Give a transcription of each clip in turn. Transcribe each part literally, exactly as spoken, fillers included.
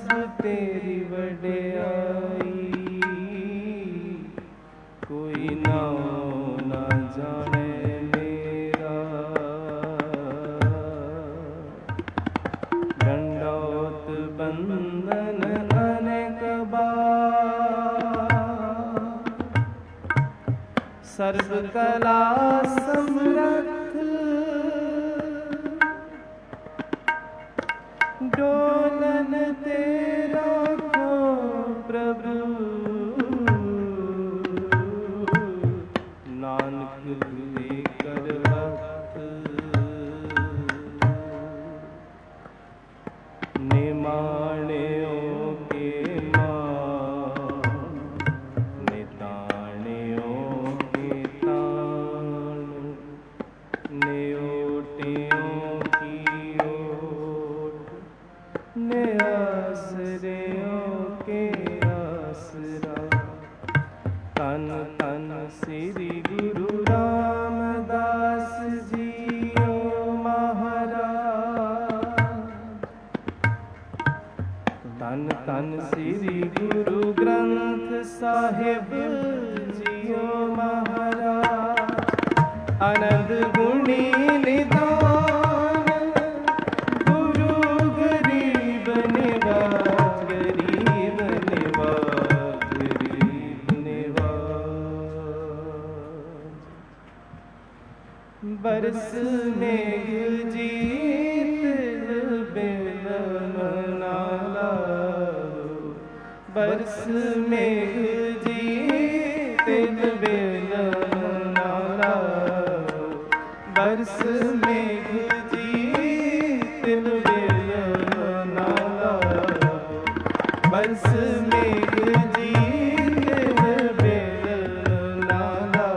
सब तेरी वड्याई, कोई नाम ना जाने मेरा। दंडौत बंदन अनेक बार, सर्व कला समर्थ डोलन तेरा को प्रभु। नानक लेकर भक्त निमाणियों के मान, निताणियों के ताण, नियोटियों की ओट, नियासरियों के आसरा। तन तन श्री गुरु रामदास जियो महाराज। तन तन श्री गुरु ग्रंथ साहिब जियो महाराज। आनंद गुणी निदान गुरु गरीब निवाज, गरीब निवाज, गरीब निवाज। बरस मेघ जीत बिन मनाला, बरस मेघ जीत बिन मनाला। बरस मेघ जीत बिन मनाला, बरस मेघ जीत बिन मनाला।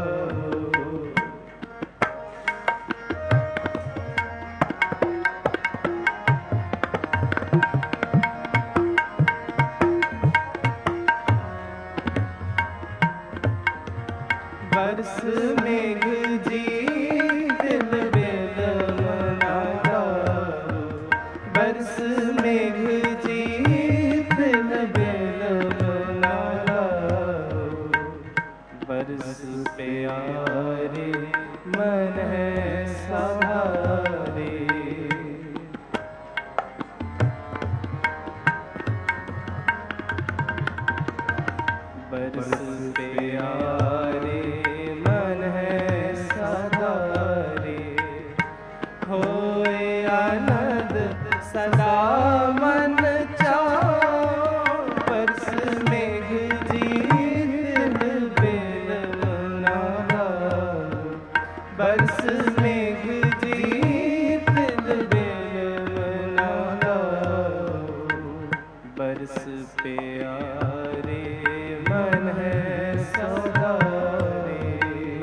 बरस मेघ जीत बिन मनाला, बरस मेघ जीत बिन मनाला। बरस प्यारे मन है सहारे, बरस प्यारे मन है सदारे। होए आनंद सदा मन चाओ, बरस मेघ जीत बिन मनाला, बरस मेघ जीत बिन मनाला। बरस प्यारे मन है सदारे।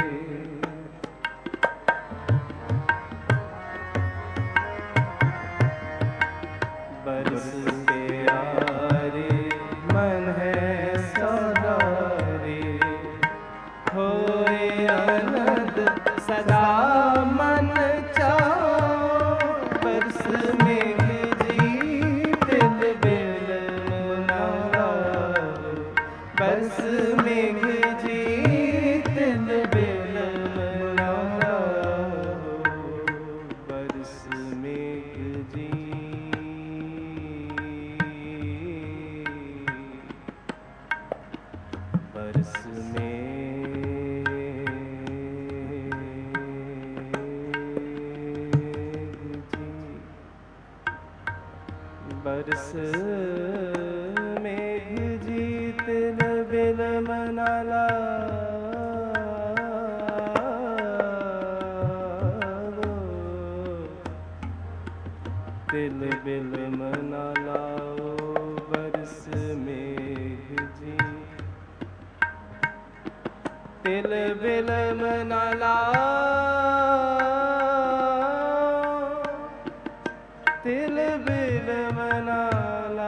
बरस प्यारे मन है सदारे। होए आनंद सदा मन चाओ, बरस मेघ जीत बिन मनाला, बरस मेघ जीत बिन मनाला। बरस मेघ जी बरस मेघ जी, बरस मेघ जीत बिन मनाला। तिल बिल मनाला बरस मेघ जी, तिल बिल मनाला, तिल बिल मनाला।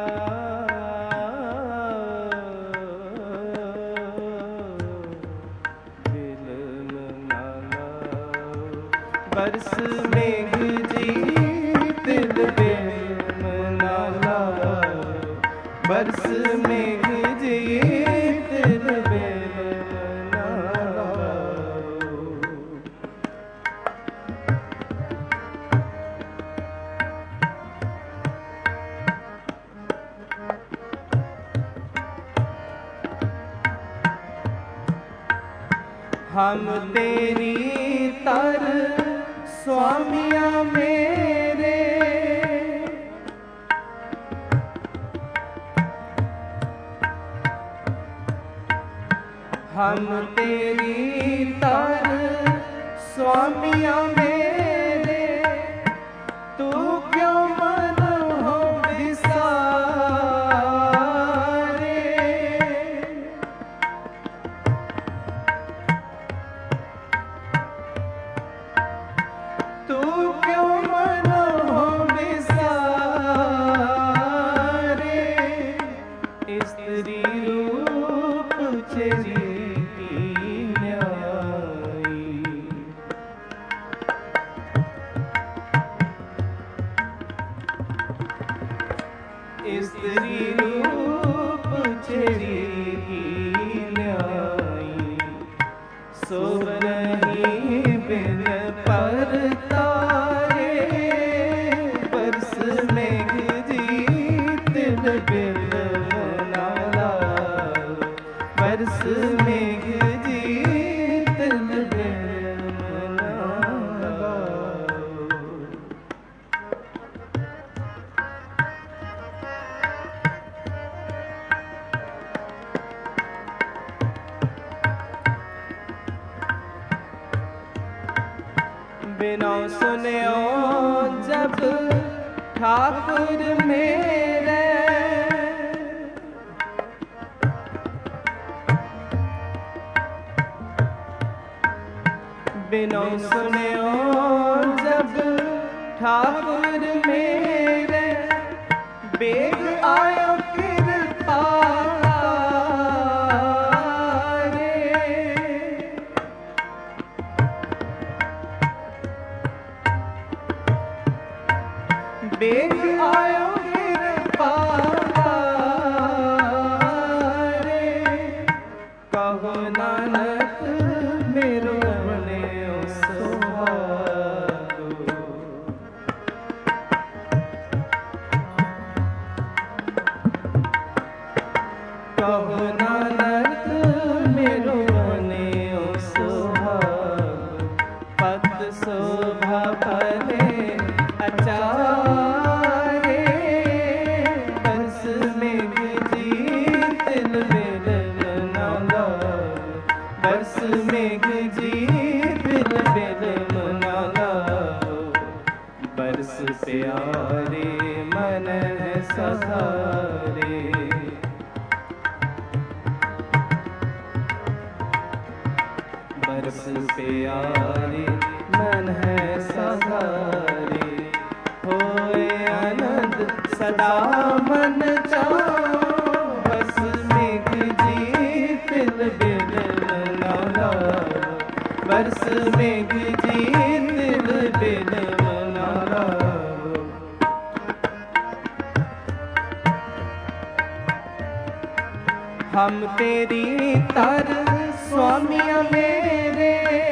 बिल मनाला बरस मेघ जी, तिल बिल मनाला। बरस मेघ जी तिल बिल न लाओ। हम तेरी तर स्वामिया मेरे, हम तेरी तर स्वामिया मेरे, तू क्यों मन हो बिसारे। तू क्यों मन हो बिसारे, स्त्री रूप चेरी स्त्री रूप चेरी न्यायी, सोभ नहीं बिन पर तारे, बरस मेघ जी तिल बिल न लाओ। बरस मेघ जी तिल बिल न लाओ। बिना सुन्यो जब ठाकुर मेरे, बिना सुन्यो जब ठाकुर मेरे, बेग आयो कृपा रे। बेग आयो कृपा रे, कहो नानक मेरो बने सुहागो। कहो नानक मेरो बने सुहागो, पत शोभा भले अचारे, बरस मेघ जी तिल बिल न लाओ। बरस मेघ जी तिल बिल न लाओ। बरस प्यारे मन है सहारे, बरस प्यारे मन है सहारे, होए आनंद सदा मन चाओ। बस मेघ जी तिल बिल न लाओ। बरस मेघ जी तिल बिल न लाओ। हम तेरी तर स्वामिया मेरे,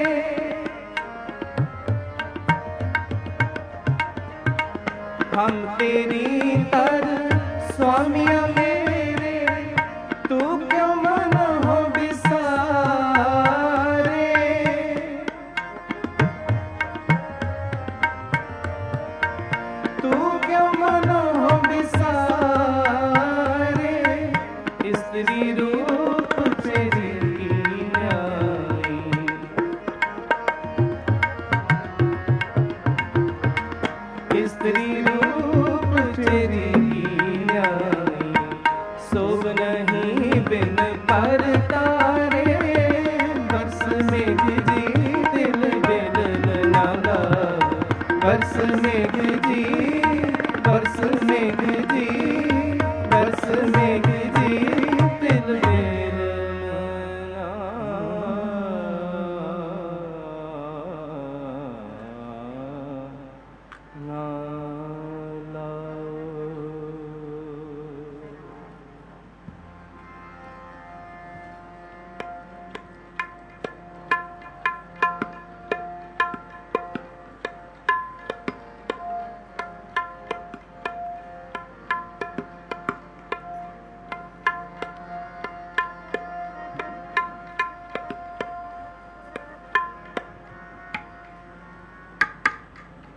हम तेरी तर स्वामिया मेरे, तू क्यों मन हो बिसारे। तू क्यों मन हो बिसारे, स्त्री रूप तेरी न्यायी। स्त्री रूप तेरी न्यायी,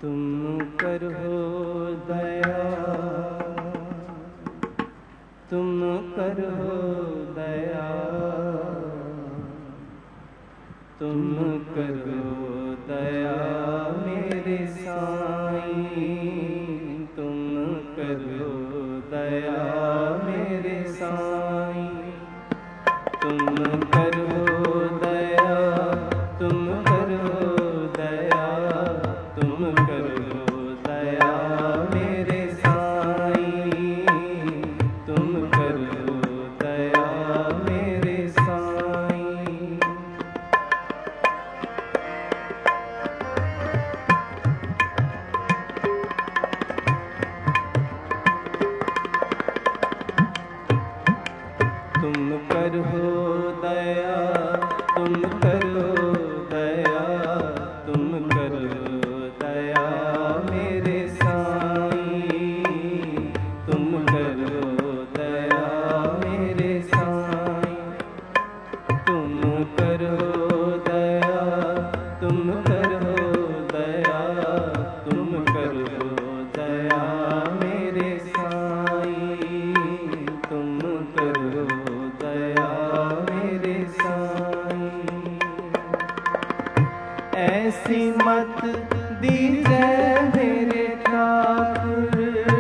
तुम करो दया, तुम करो दया, तुम करो दया मेरे साईं, तुम करो दया मेरे साईं, तुम करो दया, तुम करो दया, तुम करो दया मेरे साईं, तुम करो दया मेरे साईं। तुम करो दया, तुम करो दया, तुम करो दया मेरे साईं, तुम करो दया मेरे साईं, तुम करो दया, तुम करो दया, तुम करो दया मेरे साईं, तुम करो दया मेरे साईं। ऐसी मत दीजिए मेरे ठाकुर,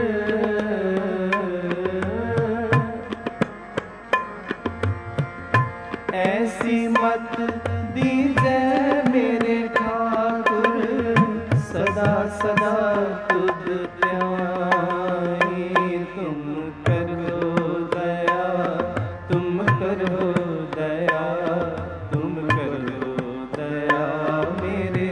ऐसी मत दीजिए मेरे ठाकुर, सदा सदा तुझ प्यारी। तुम करो दया, तुम करो दया, तुम करो दया मेरे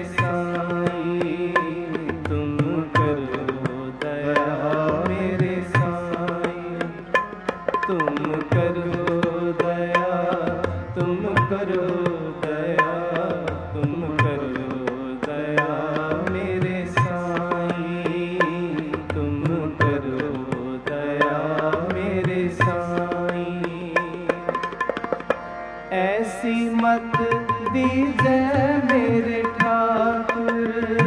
साईं, तुम करो दया मेरे साईं, तुम करो दया, तुम करो दया, तुम करो दया मेरे साईं, तुम करो दया मेरे साईं। ऐसी मत दीजिए मेरे ठाकुर,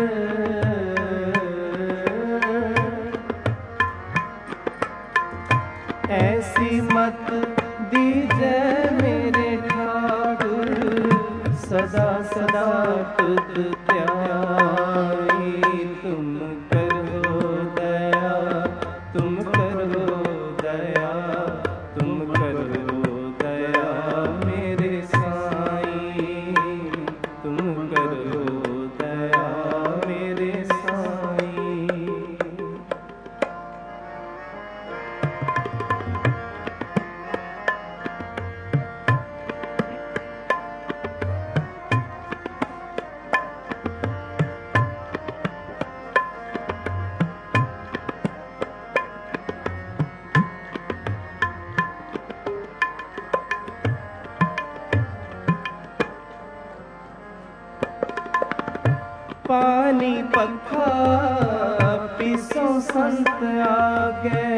ऐसी मत दीजिए मेरे ठाकुर, सदा सदा तुझ प्यारी। तुम करो दया, तुम करो दया, तुम करो दया मेरे साईं, तुम करो दया मेरे साईं। पानी पखा पिसो संत आगे,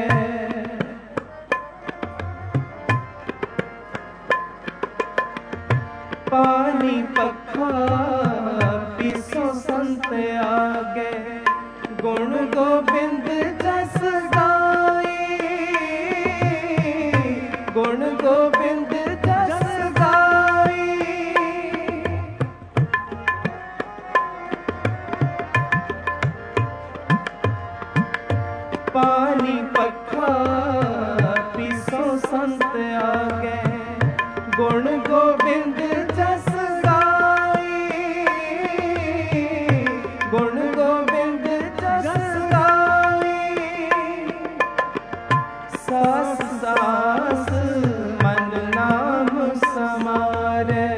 पानी पखा पिसो संत आगे, गुण गोबिंद जस गाई, गुण गोबिंद जस गाई। पानी पखा पिसो संत आगे, गुण गोबिंद जस गाई, गुण गोबिंद जस गाई। सास सास मन नाम समारे,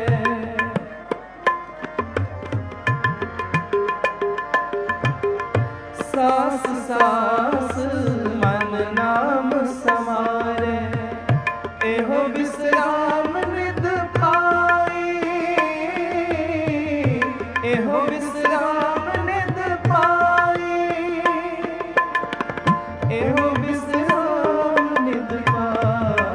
सास सास मन नाम समारे, एहो विश्राम निध पाई, एहो विश्राम निध पाई, एहो विश्राम निध पाई।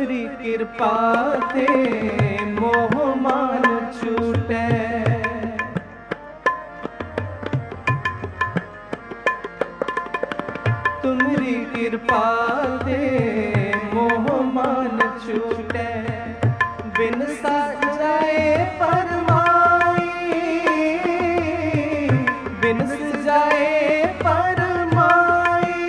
तुमरी कृपा ते मोह मान छूटे। तुमरी कृपा ते मोह मान छूटे। बिन साजाए परमाई, बिन सजाए परमाई।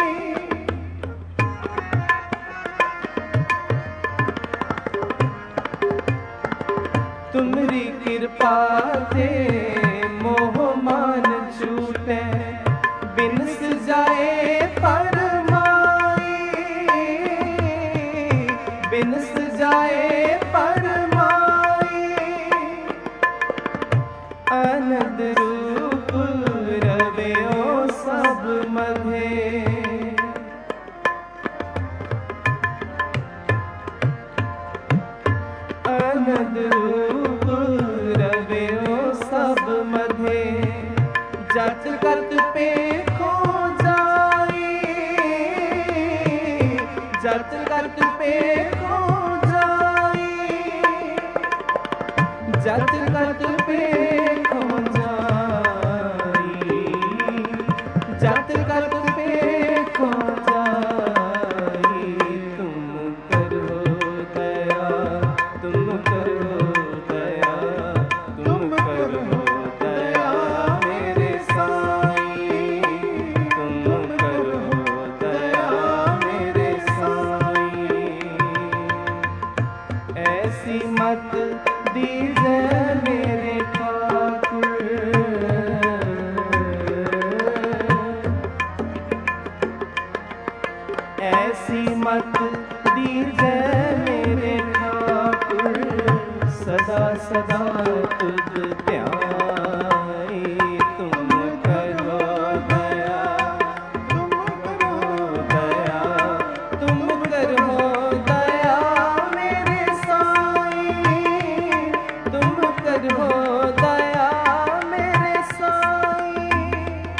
तुमरी कृपा ते मोह मान छूटे। बिन सजाए परमाई, बिन सजाए परमाई। आनंद रूप रव्यो सब मधे। आनंद रूप रव्यो सब मधे। जत कत पे खो जाई, जत कत पे खो जाई। जत कत पे खो जाई, जत कत पे खो जाई। तुम करो दया, तुम करो दया, तुम करो दया मेरे साईं। तुम करो दया मेरे साईं। ऐसी मत दीजे मेरे ठाकुर, ऐसी मत दीजे मेरे ठाकुर। सदा सदा तुझ ध्याई। तुम करो दया, तुम करो दया, तुम करो दया मेरे साईं। तुम करो दया मेरे साईं।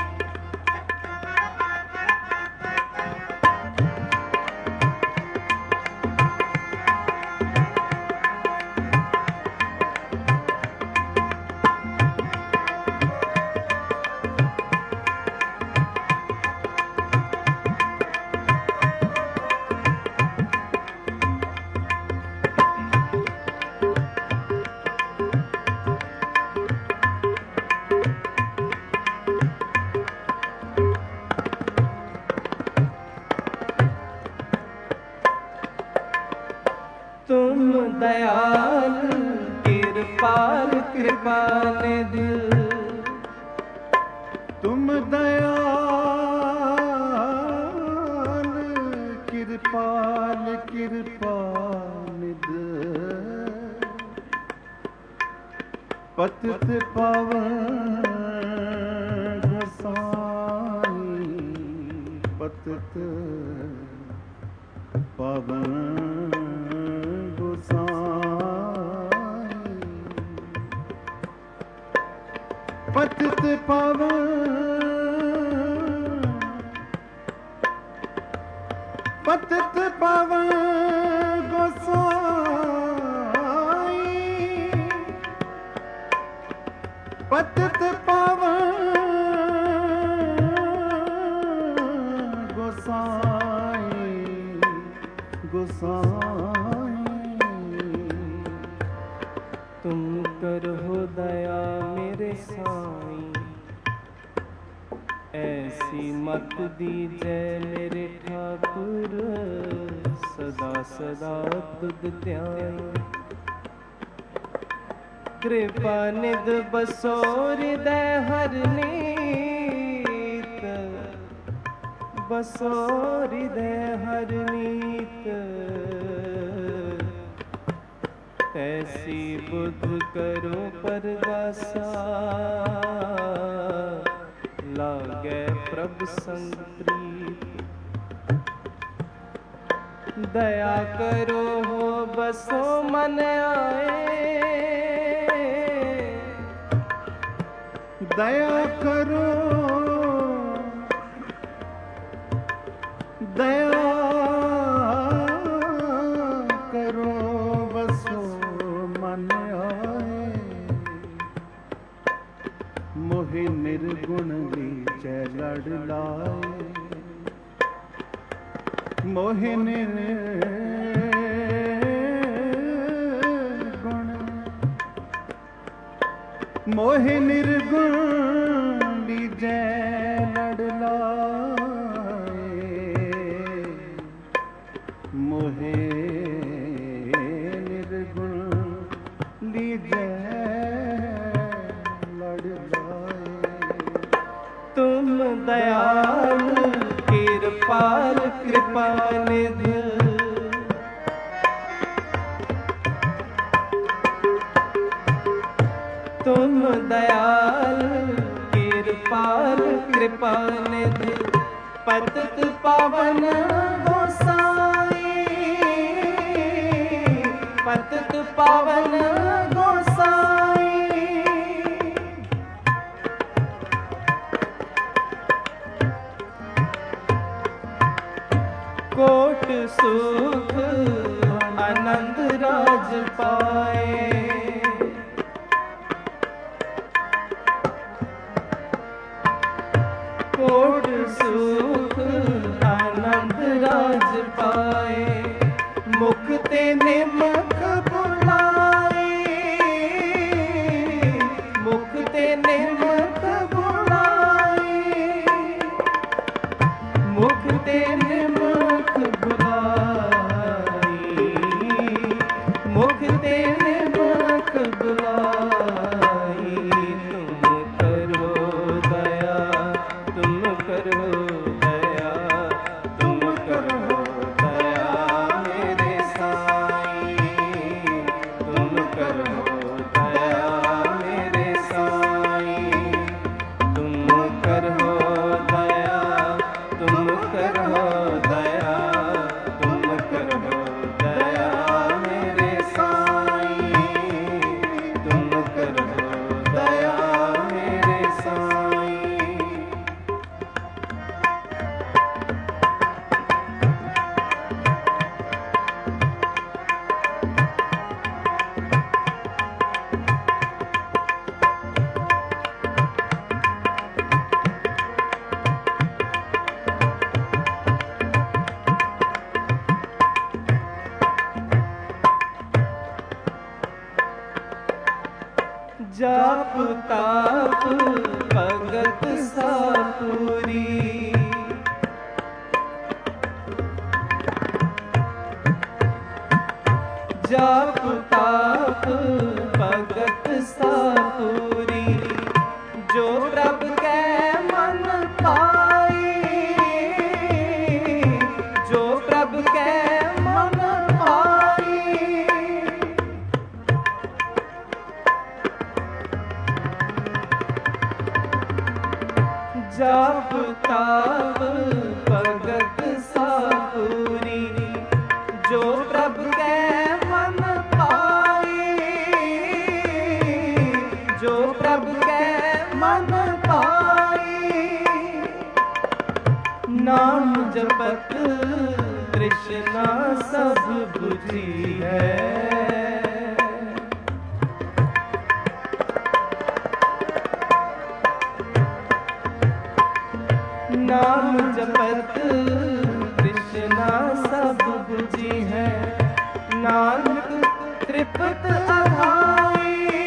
तुम दयाल कृपाल कृपाल दिल। तुम दयाल कृपाल कृपाल पतित पावन गोसाई। पतित पावन पतित पावन, पतित पावन गोसाई। पतित पावन गोसाई, गोसाई। तुम करो दया मेरे साईं। ऐसी मत दीजे मेरे ठाकुर। सदा सदा तुद ध्यान। कृपा निध बसो हृदय हर नीत। बसो हृदय हर नीत। ऐसी बुद्ध करो परगासा। लागे प्रभ संग प्रीत। दया करो हो बसो मन आए। दया करो, दया लड़ लाए मोहि निर्गुण मोहि निर्गुण लीजै लड़ लाए मोहि निर्गुण लीजै लड़ लाए। तुम दयाल कृपाल कृपा निधि तुम दयाल कृपाल कृपा निधि पतित पावन गोसाई पतित पावन गोसाई कोट सुख आनंद राज पाए कोट सुख आनंद राज पाए मुख ते निमक बुलाए मुख ते निमक बुलाए मुख ते निमक बुलाई मुख ते निमक बुलाई तुम करो दया तुम करो दया तुम करो दया मेरे साईं तुम करो दया मेरे साईं तुम करो दया तुम करो दया तुम करो दया मेरे साईं तुम करो दया मेरे साईं। जाप ताप भगत सापुरी जाप ताप भगत सापुरी जो प्रभ कै मन पाई जो प्रभ कै मन पाई जाप ताप भगत सापुरी जो प्रभ कै मन पाई जो प्रभ कै मन पाई नाम जपत तृष्णा सब बुझी है नाम जपत कृष्णा सब बुझी है नानक तृप्त अघाई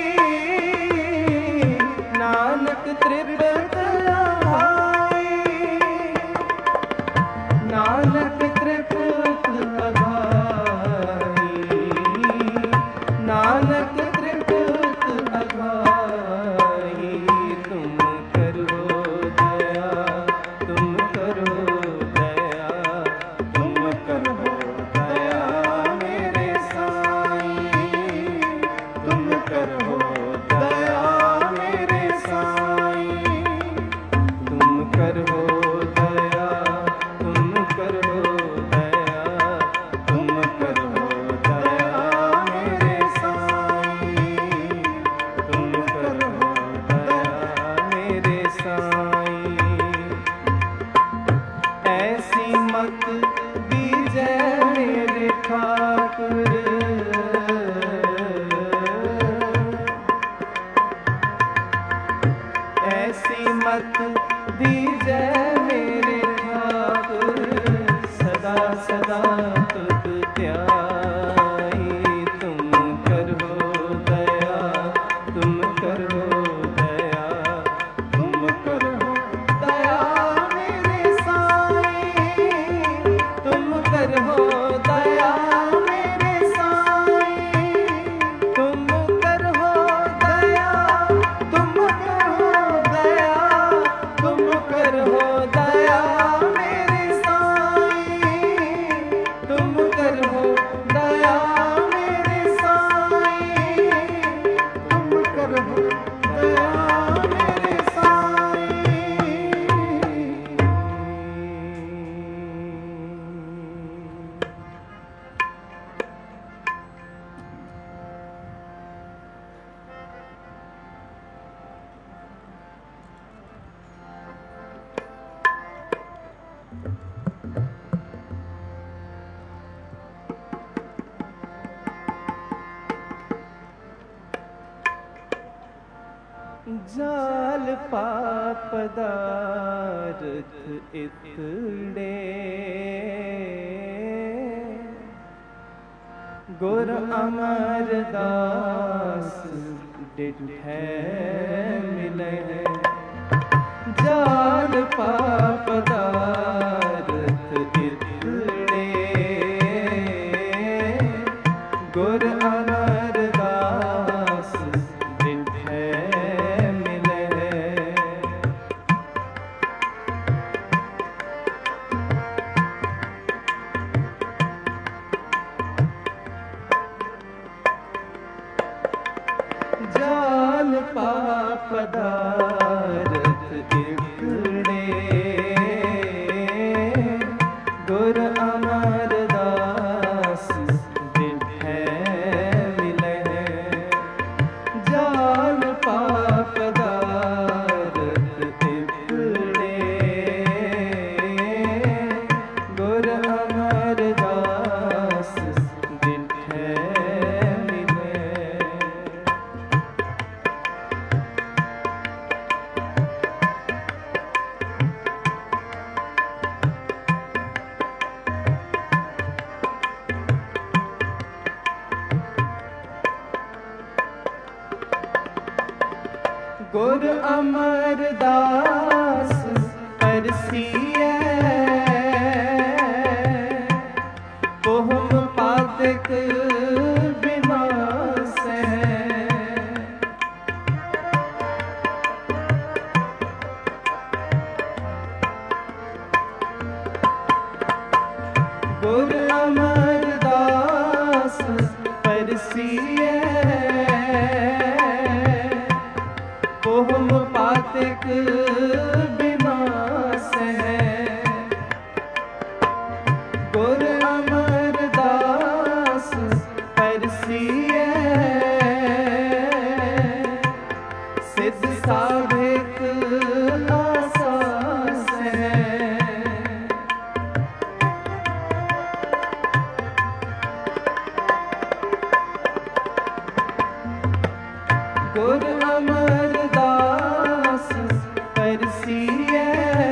नानक तृप्त अघाई नानक तृप्त अघाई नानक तृप्त अघाई तुम करो दया तुम करो दया तुम करो दया मेरे साईं तुम करो दया मेरे साईं तुम करो दया तुम करो दया तुम करो दया मेरे साईं तुम करो दया मेरे साईं। ऐसी मत दीजै मेरे ठाकुर ऐसी मत दीजै जाल पाप पदारथ इतड़े गुर अमरदास डिठै मिले जाल पाप पदारथ इतड़े गुर अमरदास डिठै जाल पाप पदारथ इतड़े गुर अमरदास डिठै मिले जाल पाप पदारथ इतड़े गुर अमरदास डिठै गुर अमरदास परसिए पोहम पातक विनाशै गुर अमरदास परसिए पोहम पातक विनाश है गुर अमरदास परसिए सिद्ध साधिक आसास है गुर अमरदास परसिए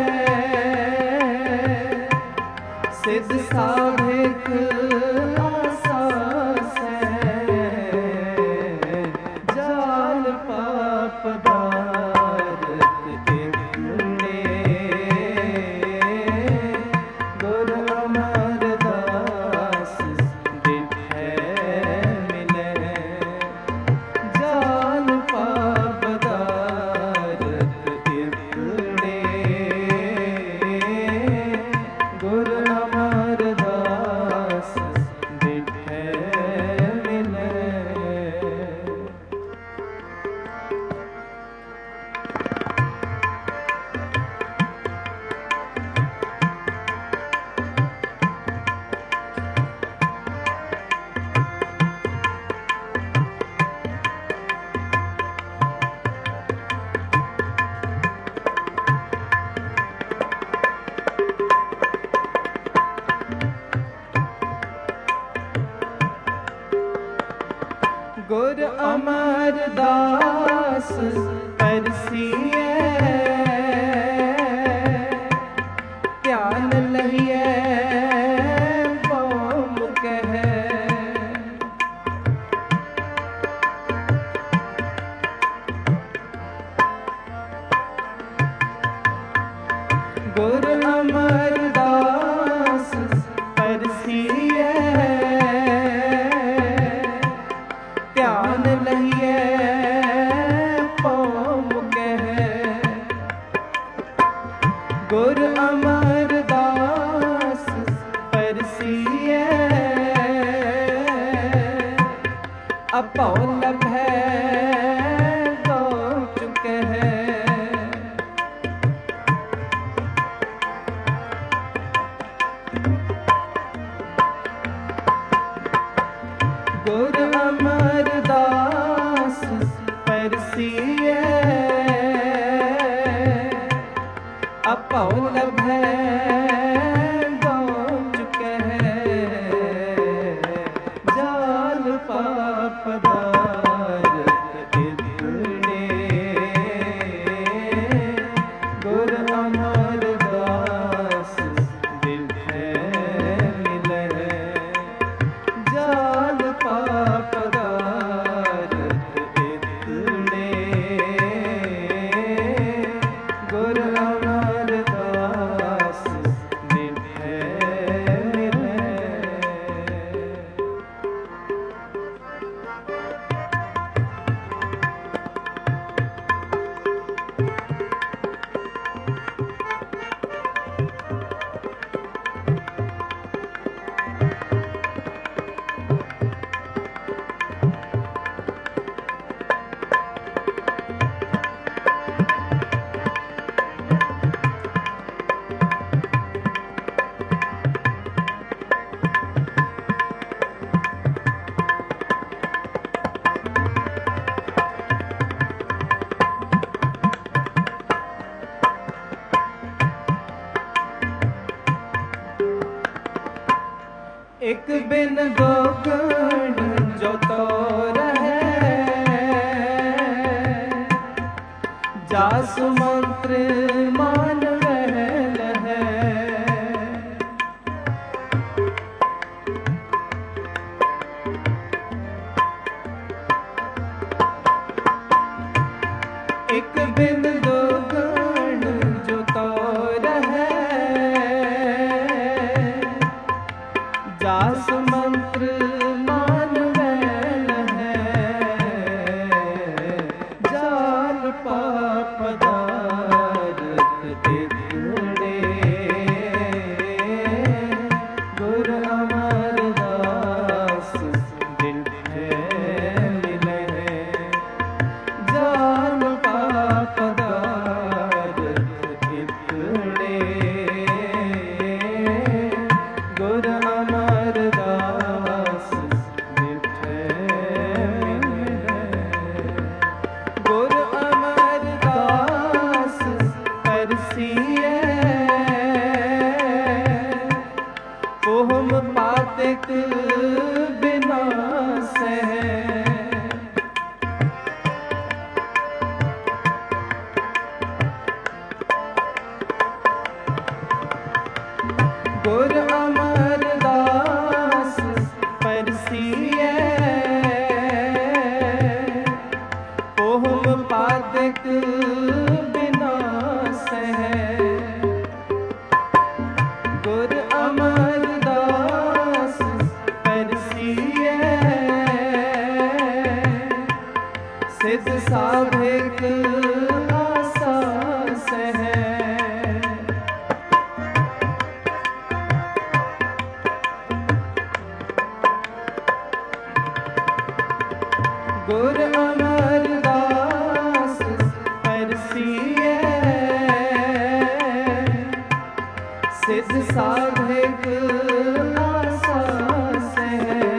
सिद्ध साधिक आसास है जाल पाप पदारथ इतड़े गुर अमरदास डिठै मिले जाल पाप पदारथ इतड़े गुर अमरदास डिठै मिले गुर अमरदास परसिए ध्यान लहिए बोम कहे गुर अमरदास परसिए ध्यान लहिए पोम कहे गुर अमरदास परसिए अपौ लभै गो चुके है गुर अमरदास बिन दो गण जो तो रहे, जासु मंत्र मान वह लहै। एक बिन दो गण जो तो रहे, जास मंत्र मान वैल है। जाल पाप पदार्थ तितड़े, गुर अमरदास डिठे मिले। जाल पाप पदार्थ तितड़े, गुर अमरदास डिठे मिले। गुर अमरदास परसिए, ओहम पातिक बिनाश है। गुर अमरदास परसिए, ओहम पातिक बिनाश है। गुर अमरदास परसिए, सिद्ध साधिक आसास है। गुर अमरदास परसिए, सिद्ध साधिक आसास है।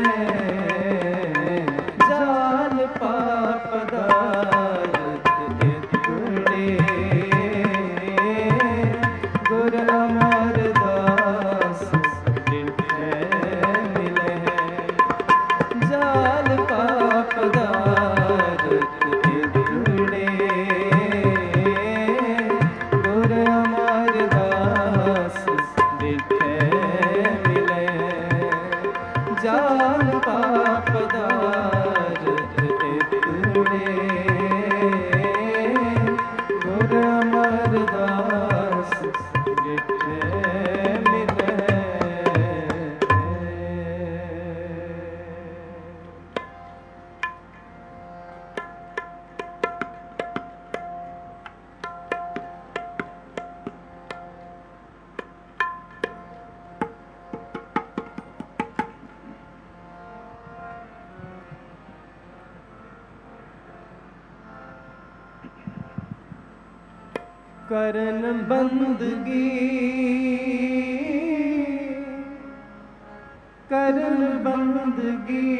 जाल पाप पदार्थ तितड़े, गुर अमरदास डिठे मिले। जाल पाप पदार्थ तितड़े, गुर अमरदास डिठे मिले। जाल पाप पदार्थ तितड़े, गुर अमरदास डिठे मिले। करन बंदगी, करन बंदगी,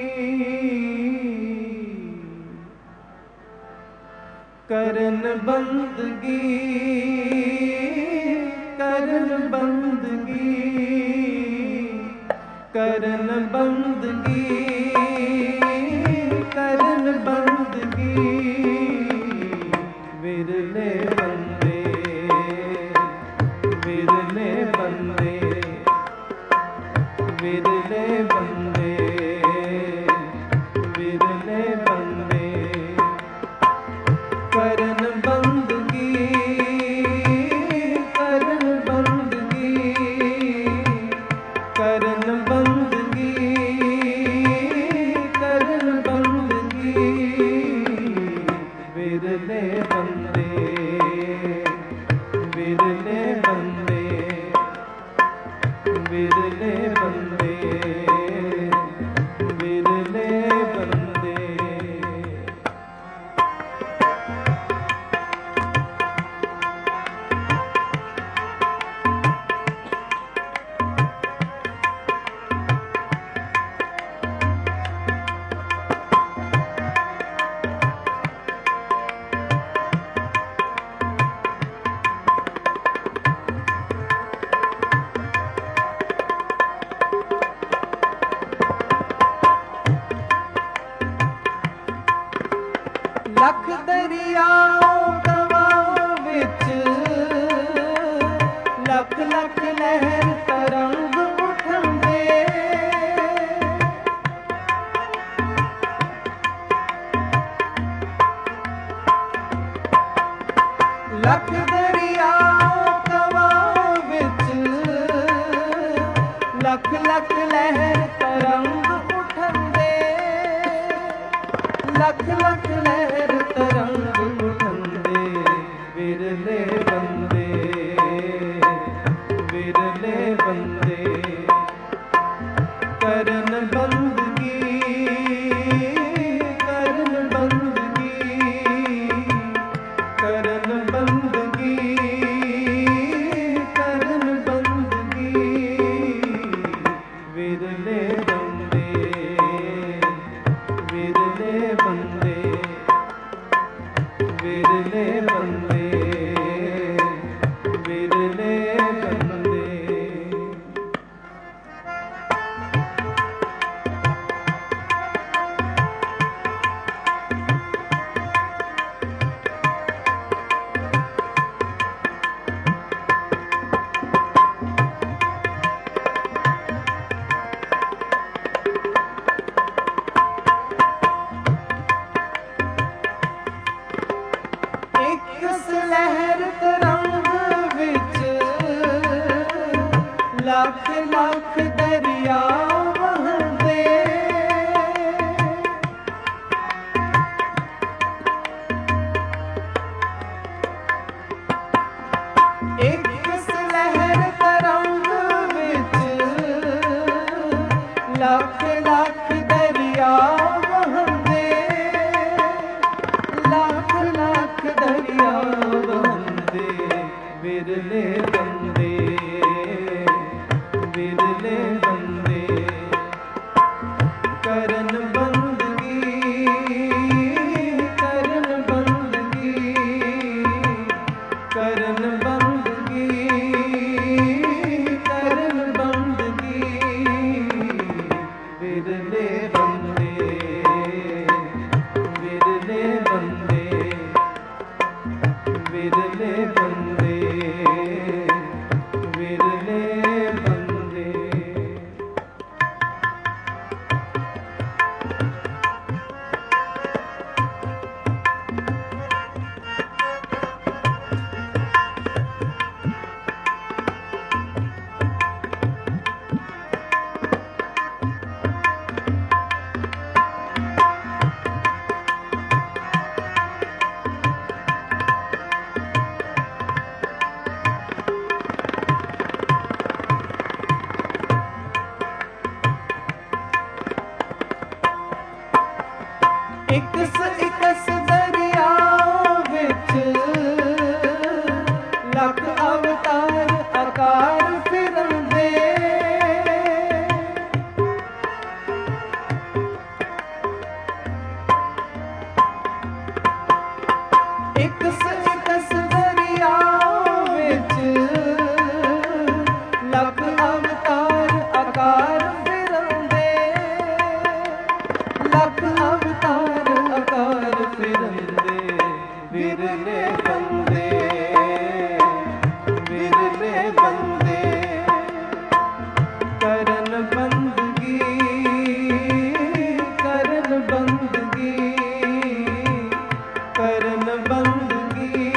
करन बंदगी, करन बंदगी, करन बंदगी, करन बंदगी। विरले बंदे, विरले बंदे, विरले बंदे, विरले बंदे। करन बंदगी, करन बंदगी, करन बंदगी, ਲੱਖ ਦਰਿਆਓ ਕਵਾਂ ਵਿੱਚ ਲੱਖ ਲੱਖ ਲਹਿਰ ਤਰੰਗ ਉਠੰਦੇ ਲੱਖ ਦਰਿਆਓ ਕਵਾਂ ਵਿੱਚ ਲੱਖ ਲੱਖ ਲਹਿਰ ਤਰੰਗ ਉਠੰਦੇ ਲੱਖ ਲੱਖ ਲਹਿਰ ਤਰੰਗ ਉਠੰਦੇ ਵਿਰਲੇ ਬੰਦੇ ਵਿਰਲੇ ਬੰਦੇ ਕਰਨ ਬੰਦਗੀ ਕਰਨ ਬੰਦਗੀ ਕਰਨ ਬੰਦਗੀ ਕਰਨ ਬੰਦਗੀ ਵਿਰਲੇ ਬੰਦੇ ਵਿਰਲੇ ਬੰਦੇ ਵਿਰਲੇ ਬੰਦੇ ਵਿਰਲੇ ਬੰਦੇ ਇੱਕ ਲਹਿਰ ਤਰੰਗ ਵਿੱਚ ਲੱਖ ਲੱਖ ਦਰਿਆ ਵਹੰਦੇ ਇੱਕ ਲਹਿਰ ਤਰੰਗ ਵਿੱਚ ਲੱਖ ਲੱਖ ਦਰਿਆ ਵਹੰਦੇ ਲੱਖ ਲੱਖ ਦਰਿਆ ਵਹੰਦੇ ਵਿਰਲੇ ਬੰਦੇ ਵਿਰਲੇ ਬੰਦੇ ਕਰਨ ਬੰਦਗੀ ਕਰਨ ਬੰਦਗੀ ਕਰਨ ਬੰਦਗੀ ਕਰਨ ਬੰਦਗੀ ਵਿਰਲੇ ਬੰਦੇ ਵਿਰਲੇ ਬੰਦੇ ਵਿਰਲੇ ਬੰਦੇ ਵਿਰਲੇ ਬੰਦੇ ਇਕਸ ਇਕਸ ਦਰਿਆ ਵਿੱਚ ਲੱਖ ਅਵਤਾਰ ਆਕਾਰ ਫਿਰੰਦੇ ਇਕਸ ਇਕਸ ਦਰਿਆ ਵਿੱਚ ਲੱਖ ਅਵਤਾਰ ਆਕਾਰ ਫਿਰੰਦੇ ਲੱਖ ਅਵਤਾਰ ਆਕਾਰ ਫਿਰੰਦੇ ਵਿਰਲੇ ਬੰਦੇ ਵਿਰਲੇ ਬੰਦੇ ਕਰਨ ਬੰਦਗੀ ਕਰਨ ਬੰਦਗੀ ਕਰਨ ਬੰਦਗੀ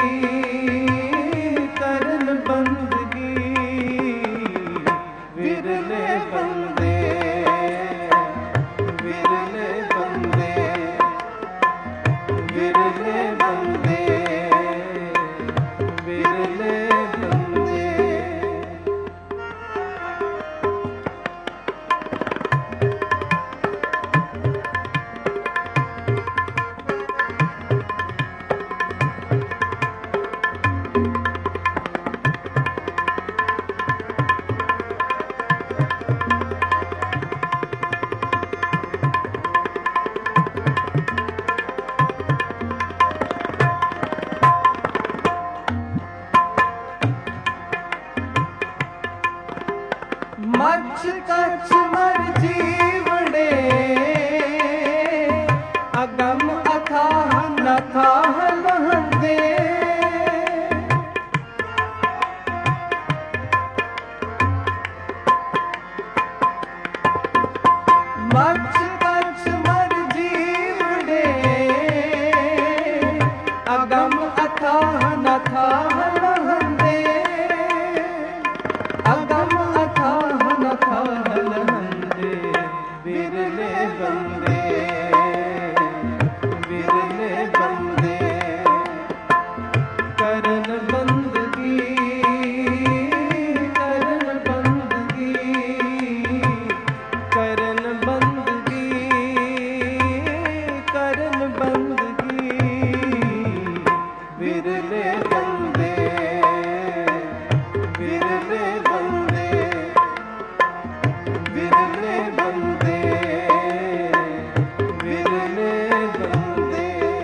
ਕਰਨ ਬੰਦਗੀ ਵਿਰਲੇ ਬੰਦੇ ਵਿਰਲੇ ਬੰਦੇ ਵਿਰਲੇ ਬੰਦੇ ਵਿਰਲੇ ਬੰਦੇ अथाह नथाह लहंदे, अगम अथाह नथाह लहंदे, बिरले बंदे बिरले बंदे करन बंदगी करन बंदगी करन बंदगी करन बंदगी बिरले बंदे बिरले बंदे बिरले बंदे बिरले बंदे।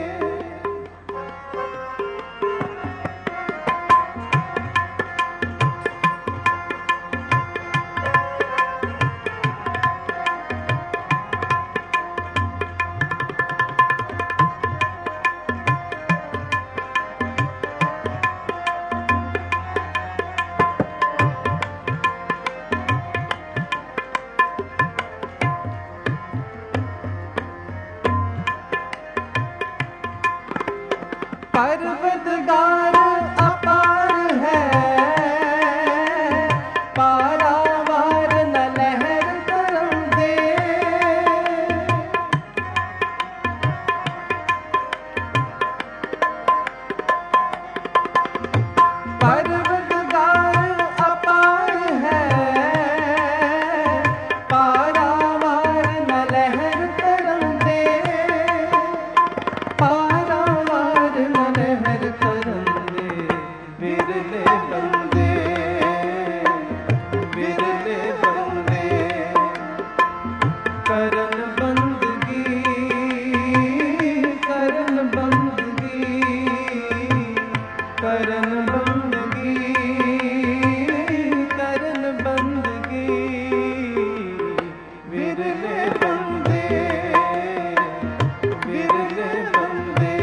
परवतगार अपार है, पारावार न लहर तरंग दे, परवतगार अपार है, पारावार न लहर तरंग दे, पारावार न लहर तरंगे, बिरले बंदे बिरले बंदे करन बंदगी करन बंदगी करन बंदगी करन बंदगी बिरले बंदे बिरले बंदे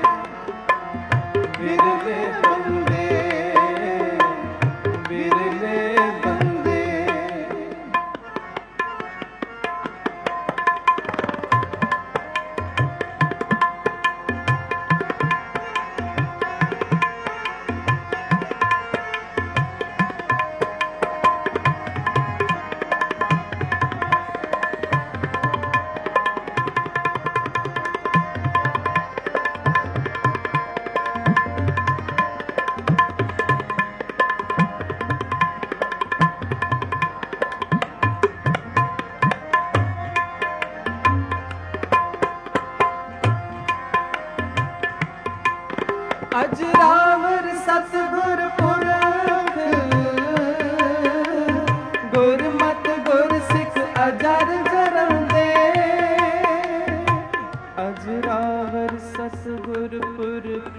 बिरले बंदे बिरले बंदे। अजरावर सतगुर पुरख, गुरमत गुर सिख अजर जरंदे, अजरावर सतगुर पुरख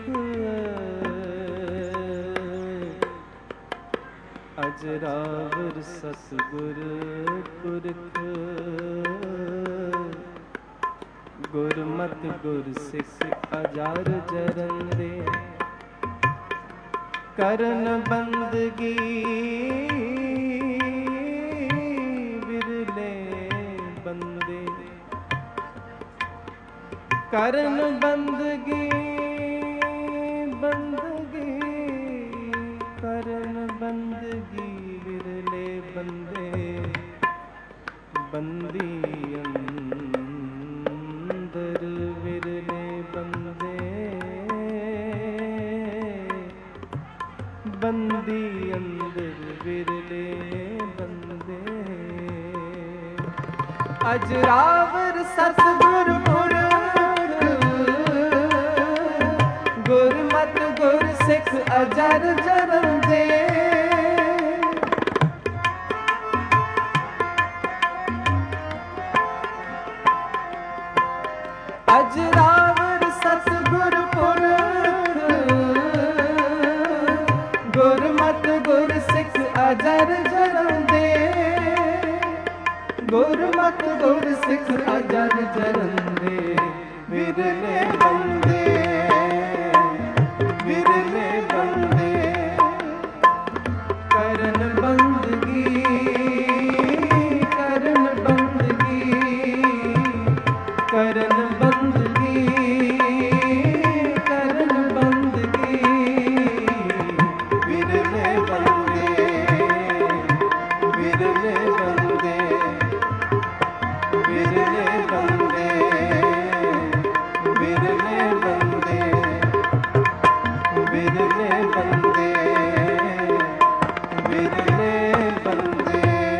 अजरावर सतगुर पुरख, गुरमत गुर सिख अजर जरंदे, करन बंदगी बिरले बंदे करन बंदगी बंदगी करन बंदगी बिरले बंदे बंदी अंदर बिरले बंदे बंदी अंदर बिरले बंदे। अजरावर सतगुर पुरख, गुरमत गुर सिख अजर जरंदे, अजरावर सतगुर पुरख, गुरमत गुर सिख अजर जरंदे, गुरमत गुर सिख अजर जरंदे, बिरले बंदे बिरले बंदे ਬਿਰਲੇ ਬੰਦੇ, ਬਿਰਲੇ ਬੰਦੇ, ਬਿਰਲੇ ਬੰਦੇ।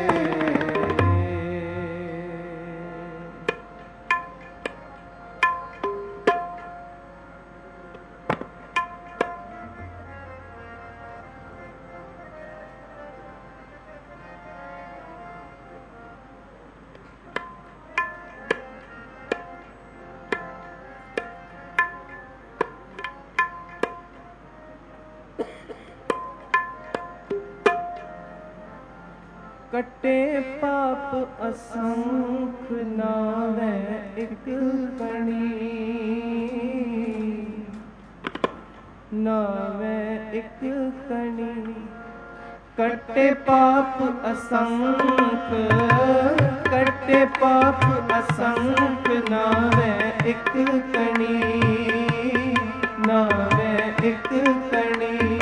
ਕੱਟੇ ਪਾਪ ਅਸੰਖ ਨਾਵੈ ਇਕ ਕਣੀ, ਨਾਵੈ ਇਕ ਕਣੀ। ਕੱਟੇ ਪਾਪ ਅਸੰਖ, ਕੱਟੇ ਪਾਪ ਅਸੰਖ ਨਾਵੈ ਇਕ ਕਣੀ, ਨਾਵੈ ਇਕ ਕਣੀ।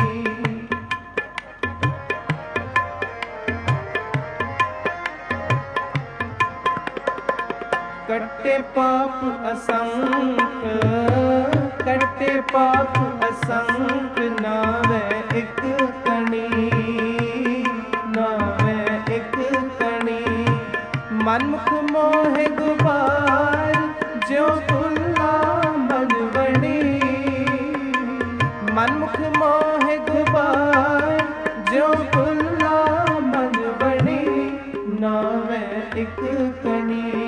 ਕੱਟੇ ਪਾਪ ਅਸੰਖ, ਕੱਟੇ ਪਾਪ ਅਸੰਖ ਨਾਵੈ ਇਕ ਕਣੀ, ਨਾਵੈ ਇਕ ਕਣੀ। ਮਨਮੁਖ ਮੋਹਿ ਗੁਬਾਰ ਜਿਉ ਫੁੱਲਾ ਮਨਵਣੀ, ਮਨਮੁਖ ਮੋਹਿ ਗੁਬਾਰ ਜਿਉ ਫੁੱਲਾ ਮਨਵਣੀ, ਨਾਵੈ ਇਕ ਕਣੀ,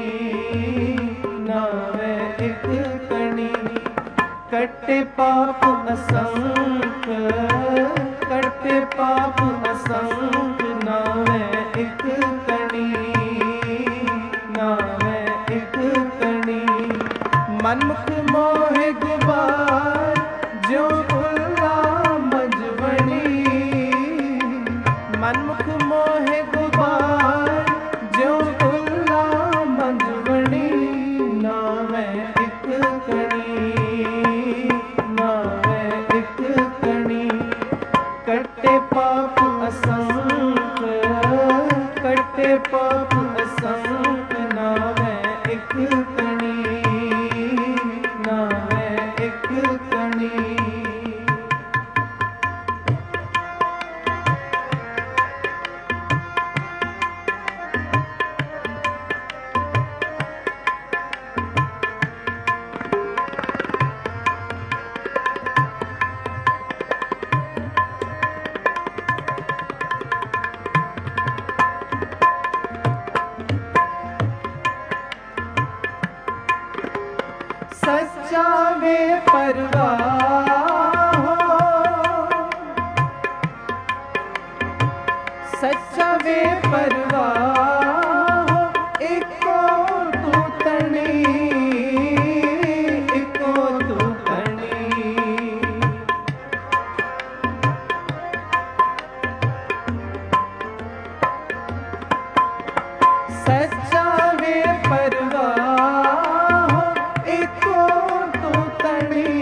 ਨਾਵੈ ਇਕ ਕਣੀ। ਕੱਟੇ ਪਾਪ ਅਸੰਖ, ਕੱਟੇ ਪਾਪ ਅਸੰਖ ਨਾਵੈ ਇਕ ਕਣੀ, ਨਾਵੈ ਇਕ ਕਣੀ। ਮਨਮੁਖ ਮੋਹਿ ਗੁਬਾਰ ਜਿਉ ਫੁੱਲਾ ਮਜਵਣੀ, ਮਨਮੁਖ ਮੋਹਿ ਗੁਬਾਰ ਜਿਉ ਫੁੱਲਾ ਮਜਵਣੀ, ਨਾਵੈ ਇਕ ਕਣੀ, ਨਾਵੈ ਇਕ ਕਣੀ। ਕੱਟੇ ਪਾਪ ਅਸੰਖ, ਕੱਟੇ ਪਾਪ ਅਸੰਖ ਨਾਵੈ ਇਕ ਕਣੀ, ਨਾਵੈ ਇਕ ਕਣੀ। ਸੱਚਾ ਵੇ ਪਰਵਾਹ, ਸੱਚਾ ਵੇ ਪਰਵਾਹ, ਇੱਕੋ ਤੂੰ ਤਣੀ, ਇੱਕੋ ਤੂੰ ਤਣੀ। ਸੱਚਾ ਵੇ ਪਰਵਾਹ, ਇੱਕੋ ਤੂੰ ਤਣੀ,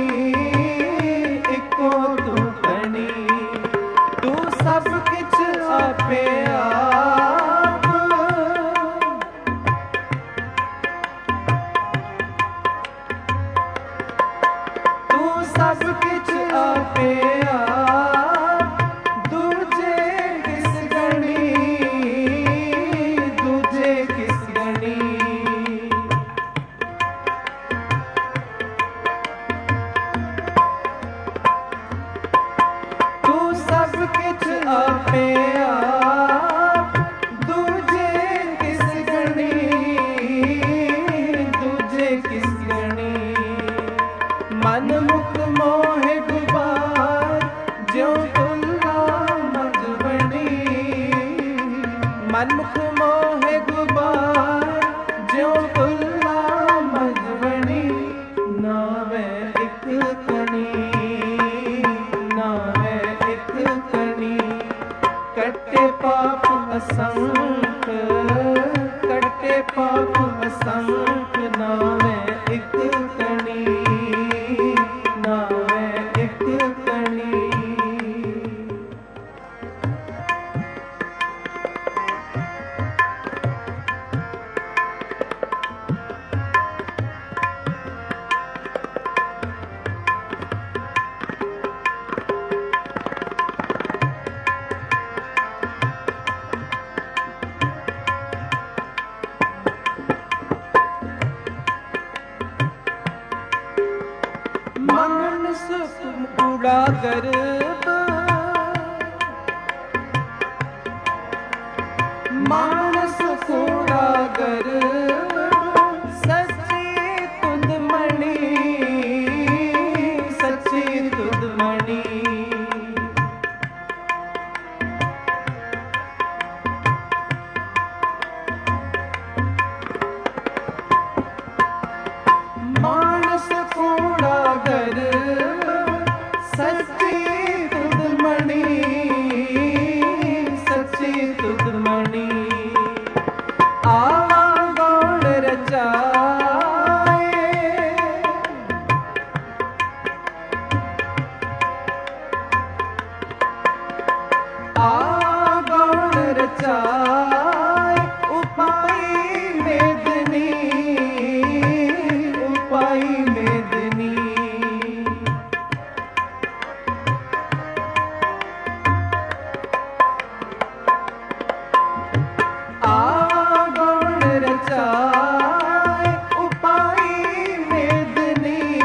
ਇੱਕੋ ਤੂੰ ਤਣੀ। ਤੂੰ ਸਭ ਕਿਛ ਆਪੇ ਆਪ, ਤੂੰ ਸਭ ਕਿਛ ਆਪੇ ਆਪ। ਦੂਜੇ ਕਿਸ ਗਣੀ, ਦੂਜੇ ਕਿਸ ਗਣੀ। ਤੂੰ ਸਭ ਕਿਛ ਆਪੇ ਆਪ, ਦੂਜੇ ਕਿਸ ਗਣੀ, ਦੂਜੇ ਕਿਸ ਗਣੀ। ਮਨਮੁਖ ਮੋਹਿ ਗੁਬਾਰ ਜਿਉ ਫੁੱਲਾ ਮਜਵਣੀ, ਮਨਮੁਖ ਮੋਹਿ ਗੁਬਾਰ ਜਿਉ ਫੁੱਲਾ ਮਜਵਣੀ, ਨਾਵੈ ਇਕ ਕਣੀ, ਨਾਵੈ ਇਕ ਕਣੀ। ਕੱਟੇ ਪਾਪ ਅਸੰਖ, ਕੱਟੇ ਪਾਪ ਅਸੰਖ ਨਾਵੈ ਇਕ ਕਣੀ, ਨਾਵੈ ਕੂੜਾ ਗਰਬ ਮਾਨਸ ਕੂੜਾ ਗਰਬ ਸੱਚੀ ਤੁਧ ਮਣੀ ਸੱਚੀ ਤੁਧ ਮਣੀ ਮਾਨਸ ਕੂੜਾ ਗਰਬ ਸੱਚੀ ਤੁਧ ਮਣੀ ਸੱਚੀ ਤੁਧ ਮਣੀ ਆਵਾ ਗੌਣ ਰਚਾਏ ਆਵਾ ਗੌਣ ਰਚਾਏ ਉਪਾਈ ਮੇਦਨੀ ਉਪਾਈ ਮੇਦਨੀ ਆ ਗੌਣ ਰਚਾਏ ਉਪਾਈ ਮੇਦਨੀ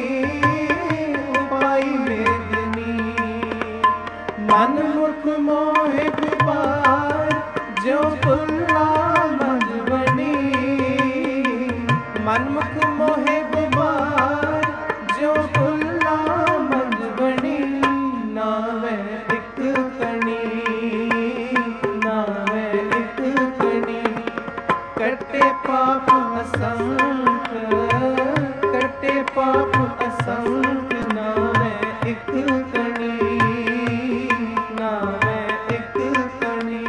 ਉਪਾਈ ਮੇਦਨੀ ਮਨ ਮੁਖ ਮੋਹਿ ਗੁਬਾਰ ਜਿਉ ਫੁੱਲਾ ਮਧਵਣੀ ਮਨ ਮੁਖ ਮੋਹਿ ਗੁਬਾਰ ਜਿਉ ਫੁੱਲਾ ਮਧਵਣੀ ਨਾਵੇਂ ਇਕ ਕਣੀ ਨਾਵੇਂ ਇਕ ਕਣੀ ਕੱਟੇ ਪਾਪ ਅਸੰਖ ਕੱਟੇ ਪਾਪ ਅਸੰਖ ਨਾਵੇਂ ਇਕ ਕਣੀ ਨਾਵੇਂ ਇਕ ਕਣੀ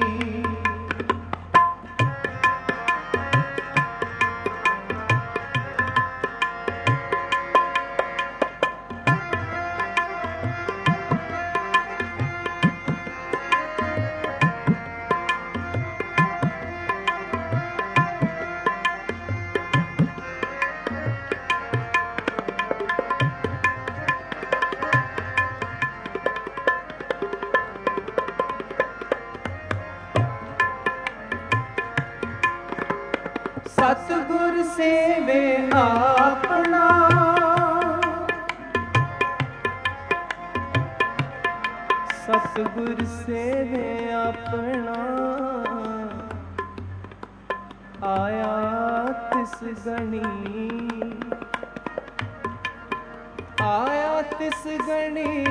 ਸਤਿਗੁਰ ਸੇਵੇ ਆਪਣਾ ਸਤਿਗੁਰ ਸੇਵੇ ਆਪਣਾ ਆਇਆ ਤਿਸ ਗਣੀ ਆਇਆ ਤਿਸ ਗਣੀ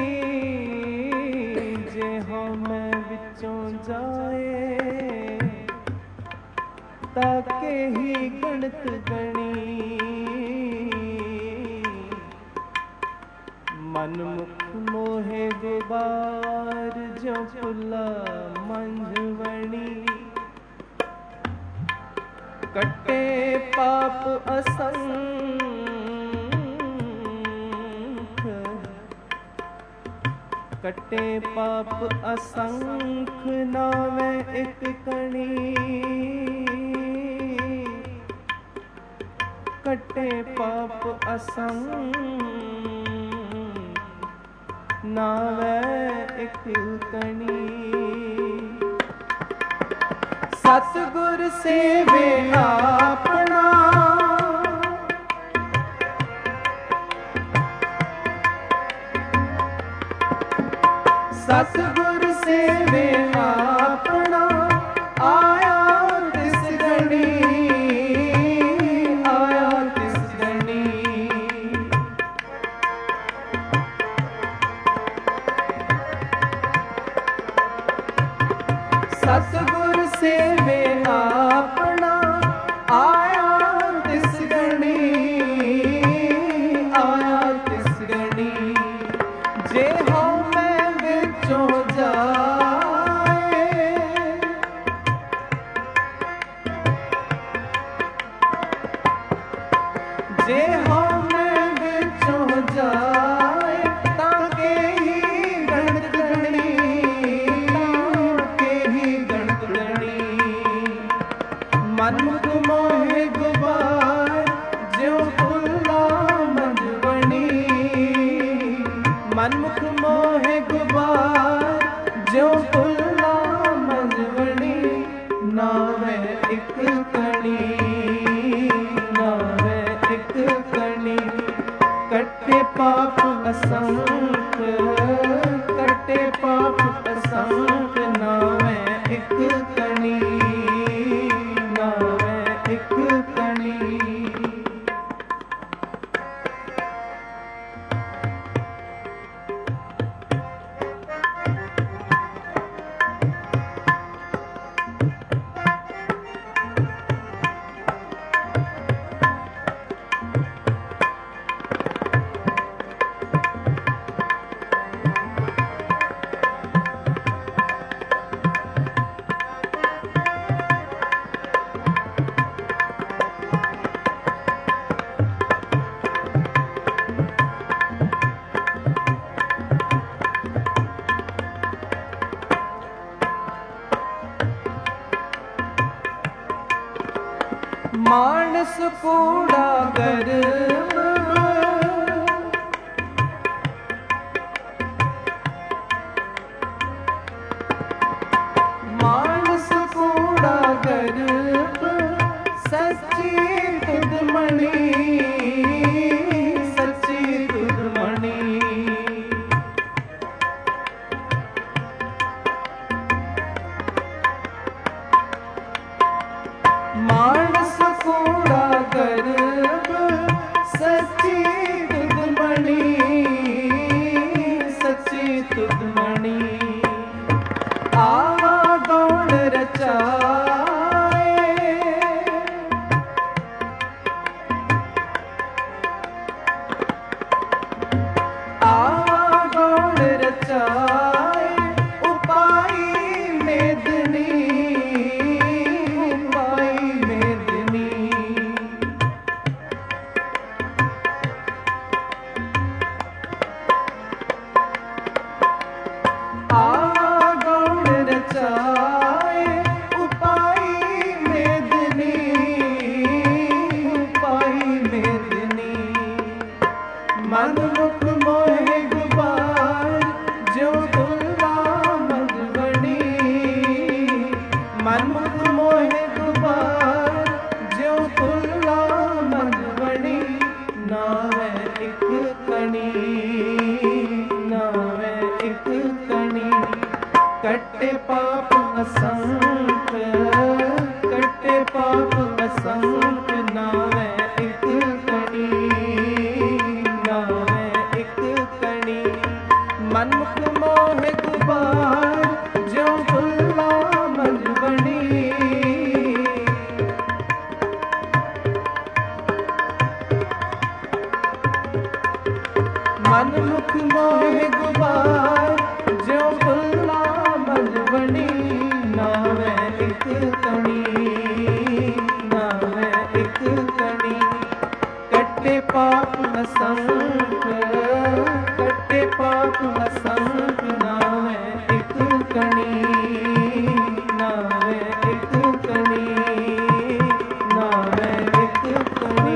ਜੇ ਹਉਮੈ ਵਿੱਚੋਂ ਜਾਏ ਤਾਕੇ ਹੀ ਗਣਤ ਗਣੀ ਮਨ ਮੁਖ ਮੋਹਿ ਗੁਬਾਰ ਜੋ ਫੁੱਲਾ ਮੰਝਵਣੀ ਕੱਟੇ ਪਾਪ ਅਸੰਖ ਕੱਟੇ ਪਾਪ ਅਸੰਖ ਨਾਵੇਂ ਇਕ ਕਣੀ ਕੱਟੇ ਪਾਪ ਅਸੰਖ ਨਾਵੇਂ ਇਕ ਕਣੀ ਸਤਿਗੁਰ ਸੇਵੇ ਆਪਣਾ ਸਤਿਗੁਰ ਸੇਵੇ ਆਪਣਾ ਆਇਆ ਤਿਸ ਗਣੀ ਆਇਆ ਤਿਸ ਗਣੀ ਸਤਿਗੁਰ ਸੇਵੇ ਆਪਣਾ ਆਇਆ ਤਿਸ ਗਣੀ ਆਇਆ ਤਿਸ ਗਣੀ ਜੇ ਹਉਮੈ ਵਿੱਚੋਂ ਜਾਏ ਜੇ ਹਉਮੈ ਵਿੱਚੋਂ ਜਾਏ ਤਾਂ ਕੇ ਹੀ ਗਣਤ ਗਣੀ ਕੇ ਹੀ ਗਣਤ ਗਣੀ ਮਨ ਮੁਖ ਮੋਹਿ ਗੁਬਾਰ ਜਿਉ ਫੁੱਲਾ ਮੰਝਵਣੀ ਮਨ ਮੁਖ ਮੋਹਿ ਗੁਬਾਰ ਜਿਉ ਫੁੱਲਾ ਮੰਝਵਣੀ ਨਾਵੇਂ ਇਕ ਕਣੀ ਨਾਵੇਂ ਇਕ ਕਣੀ ਕੱਟ कटे पाप असंख, कटे पाप असंख, नावे एक कणी, नावे एक कणी। मानस कूड़ा गर्भ, मानस कूड़ा गर्भ, सच्ची तुदमणि, सच्ची तुदमणि। मानस कूड़ा गर्भ, सच्ची तुदमणि, सच्ची तुदमणि। आवा गौण रचाए, आवा गौण रचाए, उपाई मेदनी, मन मुख मोहे गुबार, ज्यों दुर्वा मधुबनी। मन मुख मोहे गुबार, ज्यों दुर्वा मधुबनी। नावे एक कणी, नावे एक कणी। कटे पाप असंख, कटे पाप असंख, नावे एक कणी, नावे एक कणी। मनमुख मोह गुबार, ज्यों फुल्ला मधुबनी। मनमुख मोह गुबार, ज्यों फुल्ला मधुबनी। नावे एक कणी, नावे एक कणी। कटे पाप असंख, कटे पाप असंख, नावे एक कणी, नावे एक कणी, नावे एक कणी।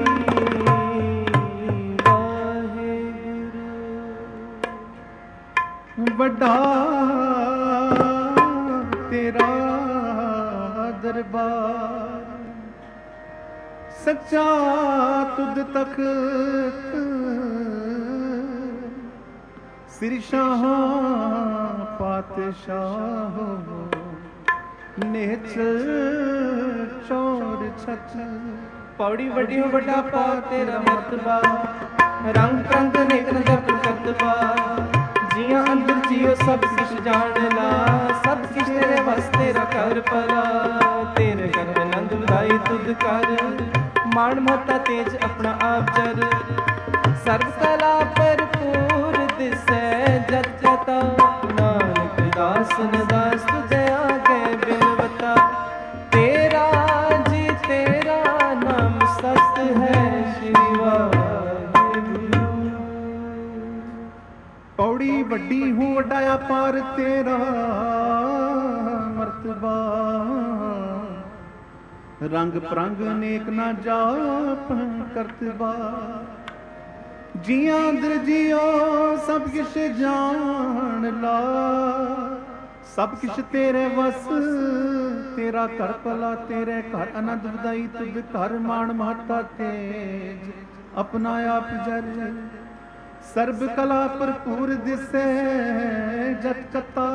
वाहेगुरु ਵੱਡਾ ਤੇਰਾ ਦਰਬਾਰ, ਸੱਚਾ ਤੁਧ ਤਖਤ, ਸਿਰ ਸ਼ਾਹਾਂ ਪਾਤਸ਼ਾਹ, ਨੇਚਰ ਚੌਰ ਛੱਤ। पौड़ी वड्डी हो बड़ा पा तेरा मर्तबा, रंग रंग नेक जप करतबा। जिया अंदर जियो सब किश जान ला, सब किश तेरे बस तेरा कर पला। तेरे कर नंद उदाई तुद कर, मान मोता तेज अपना आप जर। सर्व कला भरपूर दिसै जत जता, नानक दास दास तुझे आगे बिनवता। तेरा जी तेरा नाम सत है, श्री वाहिगुरु। ਪੌੜੀ ਵੱਡੀ ਹੂੰ ਵੱਡਾ ਪਾਰ ਤੇਰਾ ਮਰਤਬਾ, ਰੰਗ ਪ੍ਰੰਗ ਨੇਕ ਨਾ ਜਾਪ ਕਰਤਬਾ। ਜੀਆਂ ਅੰਦਰ ਜਿਉ ਸਭ ਕਿਛ ਜਾਣ ਲਾ, ਸਭ ਕਿਛ ਤੇਰੇ ਵਸ ਤੇਰਾ ਘਰ ਭਲਾ। ਤੇਰੇ ਘਰ ਆਨੰਦ ਵਧਾਈ ਤੁਧ ਘਰ ਮਾਣ ਮਹੱਤਾ ਤੇਜ, अपना आप जर सर्ब कला भरपूर दिसे जत कता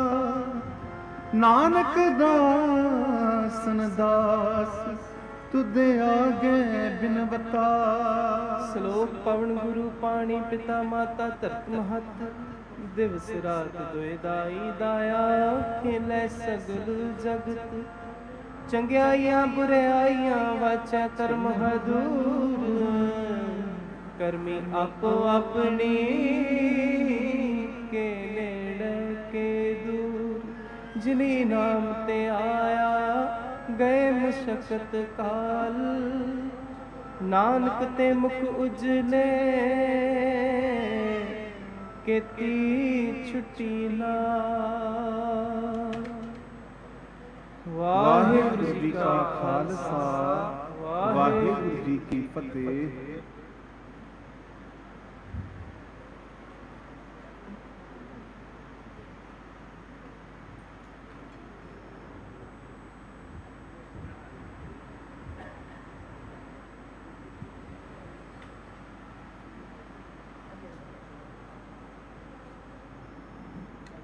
नानक दासन दास तुदे आगे बिनवता। श्लोक पवन गुरु पाणी पिता माता धरत महत दिवस रात दोए दाई दाया खेलै सगल जगत चंगियाइयां बुराइयां वाचा कर्म हदूर करमी आपो अपनी के नेड़ के दूर जिनी नाम ते आया गए मुशक्कत काल नानक ते मुख उजले केती छुट्टी ना। वाहिगुरु जी का खालसा वाहिगुरु जी की फतेह।